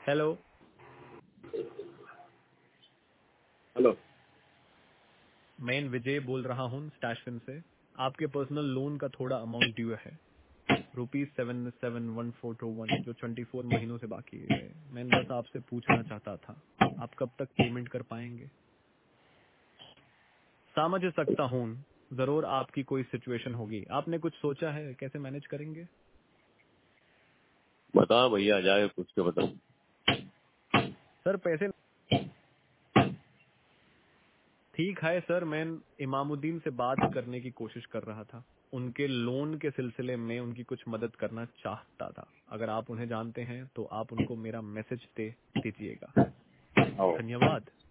Hello. Hello. मैं विजय बोल रहा हूँ स्टैशफिन से। आपके पर्सनल लोन का थोड़ा अमाउंट ड्यू है, ₹771421, जो 24 महीनों से बाकी है। मैं बस आपसे पूछना चाहता था, आप कब तक पेमेंट कर पाएंगे? समझ सकता हूँ, जरूर आपकी कोई सिचुएशन होगी। आपने कुछ सोचा है कैसे मैनेज करेंगे? बता भैया, जाके पूछ के बता। सर पैसे ठीक है सर, मैं इमामुद्दीन से बात करने की कोशिश कर रहा था। उनके लोन के सिलसिले में उनकी कुछ मदद करना चाहता था। अगर आप उन्हें जानते हैं तो आप उनको मेरा मैसेज दे दीजिएगा। आओ। धन्यवाद।